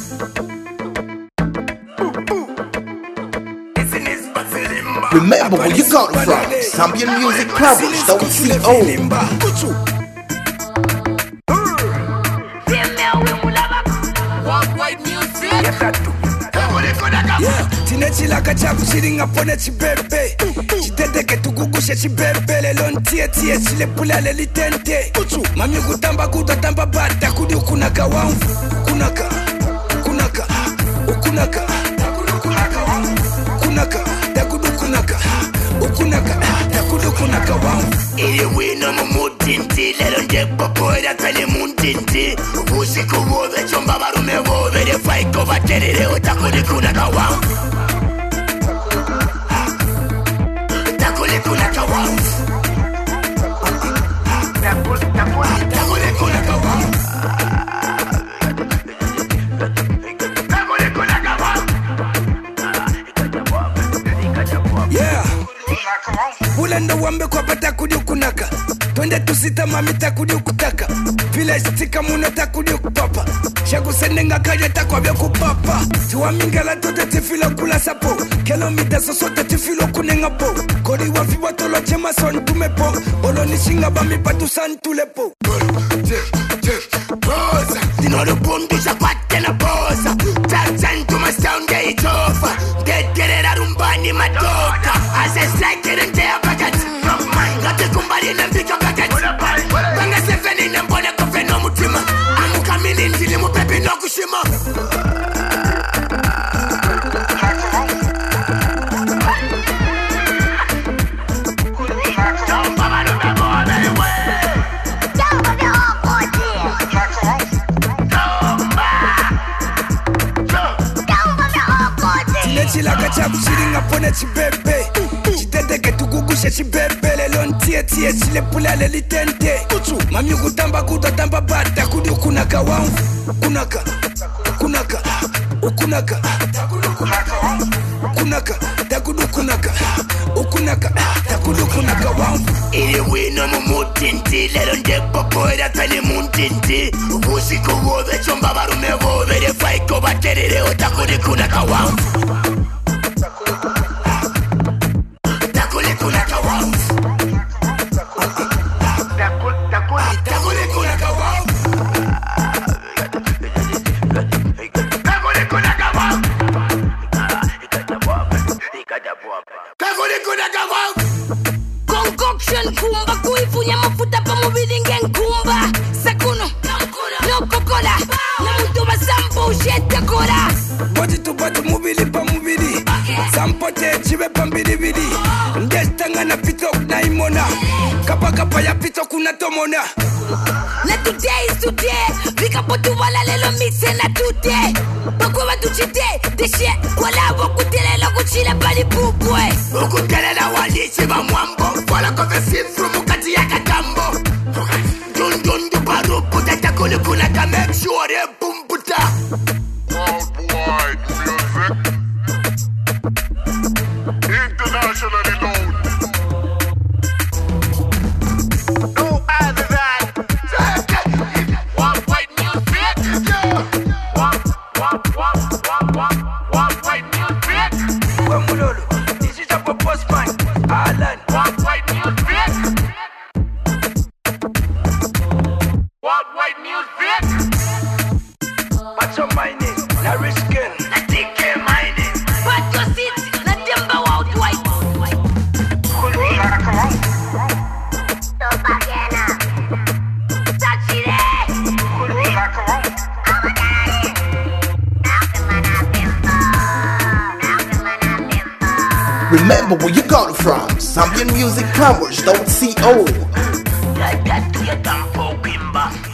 Remember where you got it from. Zambian Music Powers, .co. Tinechilaka chaku chiringa pone chibebe chitendeke tukugushe chibebe lelo ntie chile pulale litente mami kutamba kutatamba bata kudi ukunaka wangu kunaka ukunaka takudu kunaka ukunaka takudu kunaka wangu ili wino mumutinti lelo njepo poera tale muntinti usiku wobe chomba barume wobe refaiko baterere otakudi kunaka wangu kunaka wangu kunaka wangu yeah ulenda wambe kwa pata kudi kunaka twende tusita mami takudi kutaka vile stika muna takudi kupapa shaku senenga kaya takwa vya kupapa tuwa mingala tote tifilo kula sapo kilomita sosote tifilo kunenga po kodi wafi watolo chema son tumepo olo nishinga bami patu san tulepo boza dinoro pondisha kwate na boza tatsan tuma sound ya itofa dekerera rumbani matoka asesakere ntea pakati ngate kumbali na mbika pakati banga sefeni na mbone kofeno mutima amukamini ndili mupepe no kushima Tinechilaka chaku chiringa pone chibebe chitendeke tukugushe chibebe lelo ntie chile pulale litente mami kutamba kutatamba bata kudi ukunaka wangu kunaka ukunaka takudu kunaka ukunaka takudu kunaka wangu ili wino mumutinti lelo njepo poera tale muntinti usiku wobe chomba barume wobe refaiko baterere otakudi kunaka wangu Concoction kumba kuifunya mafuta pa mubili ngenkumba sakuno no kokola na mutu basampo usheta kora boti tupatu mubili pa mubili sampote chive pa mbili ndestanga na pito na imona kapa ya pito kuna tomona na today is today vika potu wala lelo mixe na today bakwa batuchite deshe wala bokutelela kuchila bali pupwe ukutelela walichi ba mwambo wala kofesi from kati ya katambo dun barupu tatakule kuna ka make sure bumbuta worldwide music internationally known. No other than One White Music. One White Music. Wemulolo, this is a purpose man. Alan. One White Music. One White Music. What's your mining? Na risking. na TK mining but your seat na temba out white Remember where you got it from. Zambian Music Powers, .co. Like that to your damn kimba.